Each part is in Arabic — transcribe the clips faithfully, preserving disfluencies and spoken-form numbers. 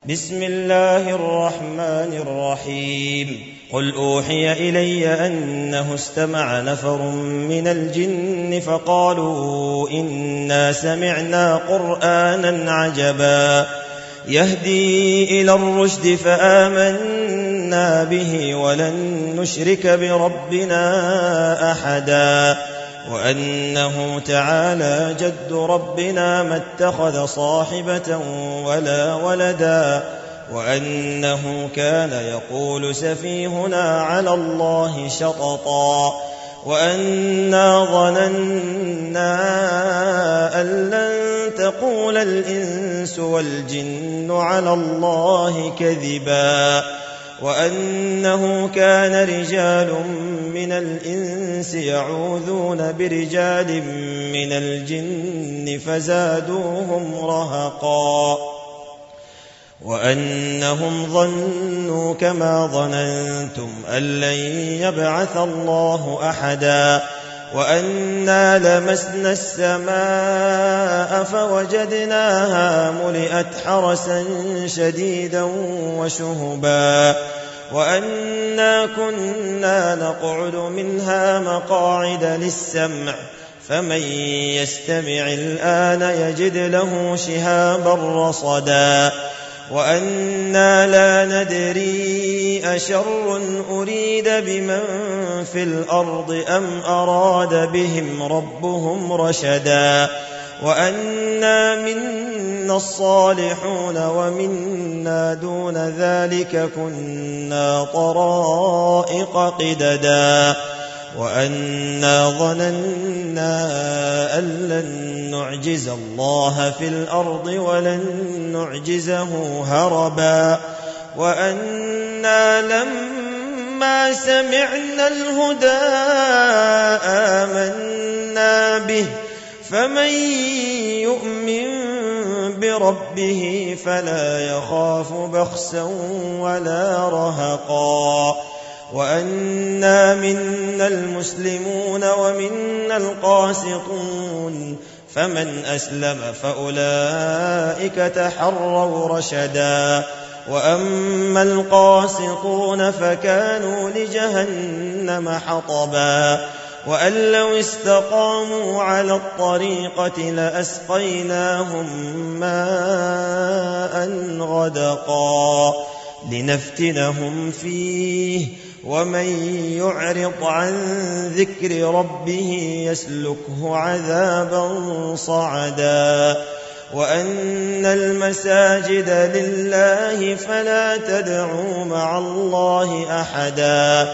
بسم الله الرحمن الرحيم قل أوحي إلي أنه استمع نفر من الجن فقالوا إنا سمعنا قرآنا عجبا يهدي إلى الرشد فآمنا به ولن نشرك بربنا أحدا وأنه تعالى جد ربنا ما اتخذ صاحبة ولا ولدا وأنه كان يقول سفيهنا على الله شططا وأنا ظننا أن لن تقول الإنس والجن على الله كذبا وأنه كان رجال من الإنس يعوذون برجال من الجن فزادوهم رهقا وأنهم ظنوا كما ظننتم أن لن يبعث الله أحدا وأنا لمسنا السماء فوجدناها ملئت حرسا شديدا وشهبا وأنا كنا نقعد منها مقاعد للسمع فمن يستمع الآن يجد له شهابا رصدا وأنا لا ندري أشر أريد بمن في الأرض أم أراد بهم ربهم رشدا وأنا منا الصالحون ومنا دون ذلك كنا طرائق قددا وأنا ظننا أن لن نعجز الله في الأرض ولن نعجزه هربا وأنا لما سمعنا الهدى آمنا به فمن يؤمن بربه فلا يخاف بخسا ولا رهقا وأنا منا المسلمون ومنا القاسطون فمن أسلم فأولئك تحروا رشدا وأما القاسطون فكانوا لجهنم حطبا وأن لو استقاموا على الطريقة لأسقيناهم ماء غدقا لنفتنهم فيه ومن يعرض عن ذكر ربه يسلكه عذابا صعدا وأن المساجد لله فلا تدعوا مع الله أحدا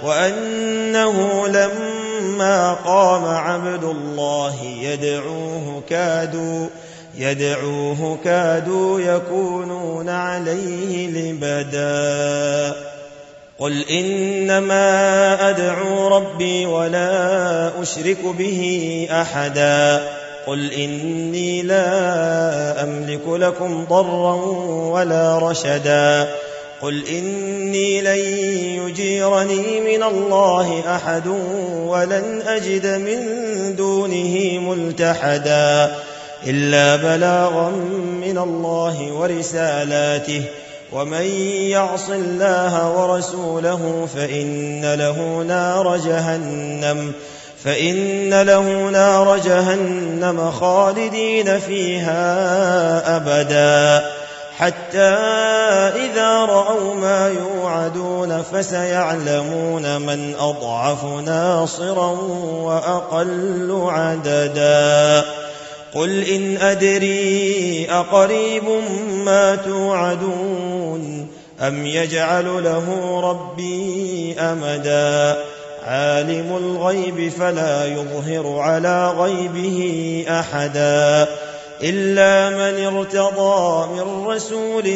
وأنه لما قام عبد الله يدعوه كادوا يدعوه كادوا يكونون عليه لبدا قل إنما أدعو ربي ولا أشرك به أحدا قل إني لا أملك لكم ضرا ولا رشدا قل إني لن يجيرني من الله أحد ولن أجد من دونه ملتحدا إلا بلاغا من الله ورسالاته ومن يعص الله ورسوله فإن له نار جهنم فإن له نار جهنم خالدين فيها أبدا حتى إذا رأوا ما يوعدون فسيعلمون من أضعف ناصرا وأقل عددا قل إن أدري أقريب ما توعدون أم يجعل له ربي أمدا عالم الغيب فلا يظهر على غيبه أحدا إلا من ارتضى من رسول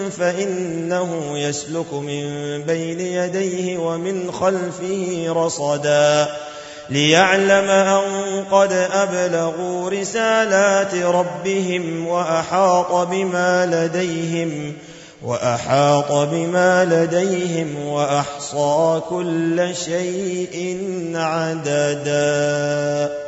فإنه يسلك من بين يديه ومن خلفه رصدا ليعلم أن قد أبلغوا رسالات ربهم وأحاط بما لديهم وأحاط بما لديهم وأحصى كل شيء عددا.